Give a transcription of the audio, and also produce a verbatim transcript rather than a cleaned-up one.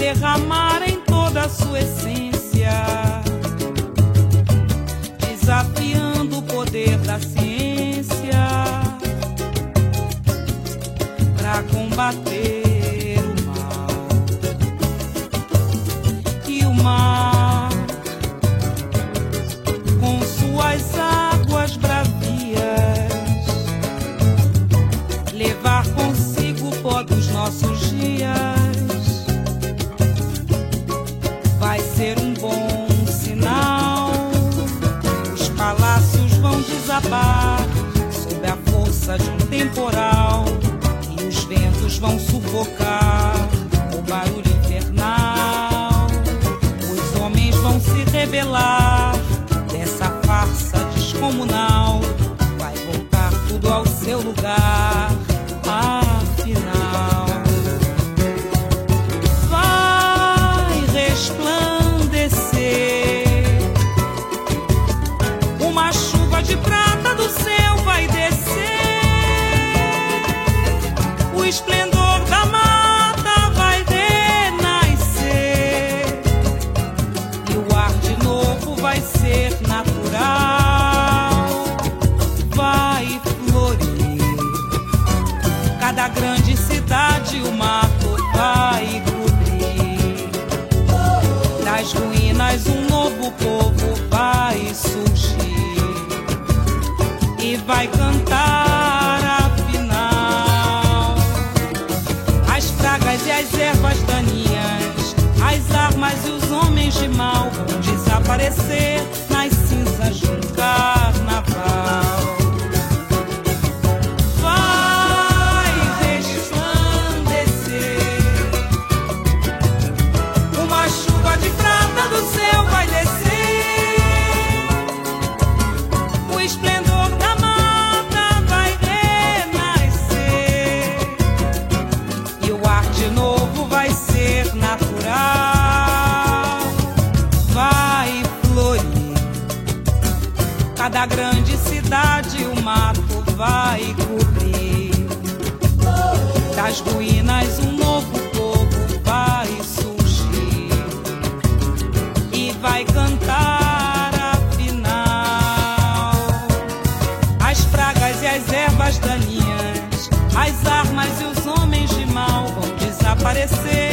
derramar em toda a sua essência, desafiando o poder da ciência para combater o mal. E o mar, com suas águas bravias, levar consigo o pó dos nossos dias, vai ser um bom sinal. Os palácios vão desabar sob a força de um temporal, e os ventos vão sufocar o barulho infernal. Os homens vão se rebelar dessa farsa descomunal, vai voltar tudo ao seu lugar, afinal. Vai resplandecer, uma chuva de prata do céu vai descer, o esplendor da mata vai renascer, e o ar de novo vai ser natural, vai florir. Cada grande cidade o mato vai cobrir, das ruínas um novo povo vai surgir e vai cantar afinal. As pragas e as ervas daninhas, as armas e os homens de mal vão desaparecer nas cinzas de um carnaval. Vai resplandecer, uma chuva de prata do céu vai descer, o esplendor da mata vai renascer, e o ar de novo vai ser natural, vai florir. Cada grande cidade o mato vai cobrir, das ruínas um novo povo vai surgir e vai cantar afinal. As pragas e as ervas daninhas, as armas e os homens de mal vão desaparecer